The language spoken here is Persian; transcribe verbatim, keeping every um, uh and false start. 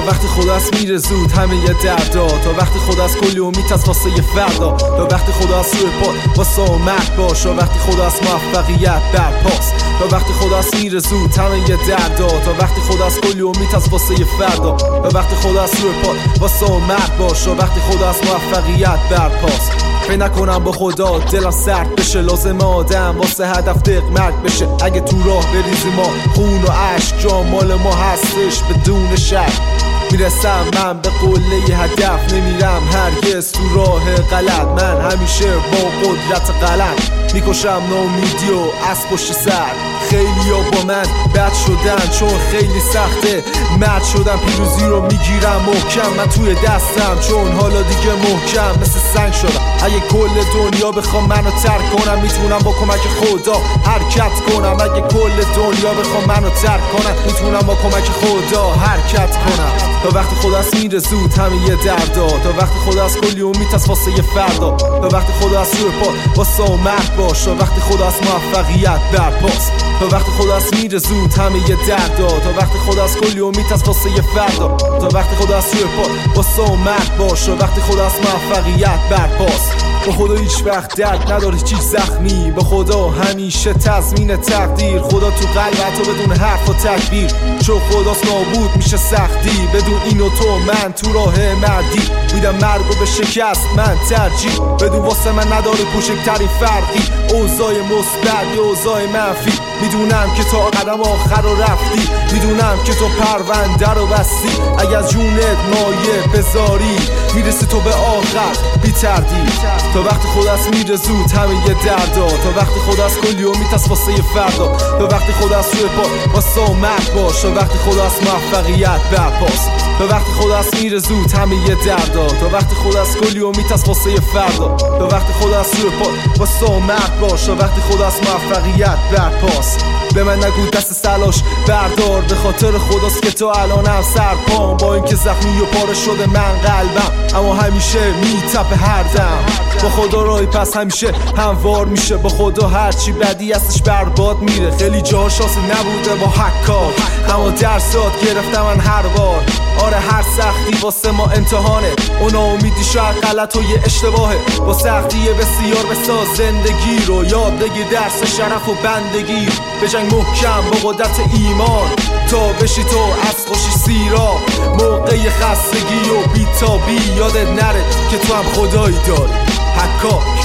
وقتی خدا از میره زود همه یه دردا، تا وقتی خدا از کلی امید از واسه یه فردا، تا وقتی خدا از روی پا واسه اومد باش، تا وقتی خدا از موفقیت برپاس، تا وقتی خدا از میره زود همه یه دردا، تا وقتی خدا از کلی امید از واسه یه فردا، تا وقتی خدا از روی پا واسه اومد باش، تا وقتی خدا از موفقیت برپاس. فکر نکنم با خدا دلم سرد بشه، لازم آدم واسه هدف دق مرگ بشه. اگه تو راه بریزی ما خون و عشق، جا مال ما هستش بدون شک. میرسم من به قله هدف، نمیرم هرگز تو راه غلط. من همیشه با قدرت قلم میکشم ناامیدی و از پشت سر. خیلی ها با من بد شدن چون خیلی سخته مرد شدم، پیروزی رو میگیرم محکم من توی دستم، چون حالا دیگه محکم مثل سنگ شدم. اگه کل دنیا بخوام منو ترک کنم، میتونم با کمک خدا حرکت کنم. اگه کل دنیا بخوام منو ترک کنم، میتونم با کمک خدا حرکت کنم. تا وقتی خدا از میره زود همه یه دردا، تا وقتی خدا از کلی امید از واسه یه فردا، تا وقتی خدا از روی پا واسه اومد باش، تا وقتی خدا از موفقیت برپاس، تا وقتی خدا از میره زود همه یه دردا، تا وقتی خدا از کلی امید از واسه یه فردا، تا وقتی خدا از روی پا واسه اومد باش، تا وقتی خدا از موفقیت برپاس. با خدا هیچ وقت درد نداره چیز زخمی، با خدا همیشه تضمین تقدیر. خدا تو قلبت و بدون حرف و تکبیر، چون خداست نابود میشه سختی. بدون این و تو من تو راه مردی، میدم مرگو به شکست من ترجیح. بدون واسه من نداره کوچکترین فرقی، اوضاع مثبت یا اوضاع منفی. میدونم که تا قدم آخر رو رفتی، میدونم که تو پرونده رو بستی. اگه از جونت مایه بذاری، میرسی تو به آخر بی تردید. تا وقتی خدا از میره زود همه یه دردا، تا وقتی خدا از کلی امید از واسه یه فردا، تا وقتی خدا از روی پا واسه اومد باش، تا وقتی خدا از موفقیت برپاس، تا وقتی خدا از میره زود همه یه دردا، تا وقتی خدا از کلی امید از واسه یه فردا، تا وقتی خدا از روی پا واسه اومد باش، تا وقتی خدا از موفقیت برپاس. به من نگو دست سلاش بردار، به خاطر خداست که تو الانم سرپام. با اینکه زخمی و پاره شده من قلبم، اما همیشه میتپه هر دم. با خدا راهی پس همیشه هموار میشه، با خدا هرچی بدی هستش برباد میره. خیلی جا شانسی نبوده با حکار، اما درسات گرفتم من هر بار. آره هر سختی واسه ما امتحانه، اون امیدی شاید غلط و یه اشتباهه. با سختی بسیار بساز زندگی رو، یاد بگیر درس شرف و بندگی. به جنگ محکم با قدرت ایمان، تا بشی تو از خوشی سیرا. موقع خستگی و بیتابی یادت نره که تو هم خدایی داری. حکا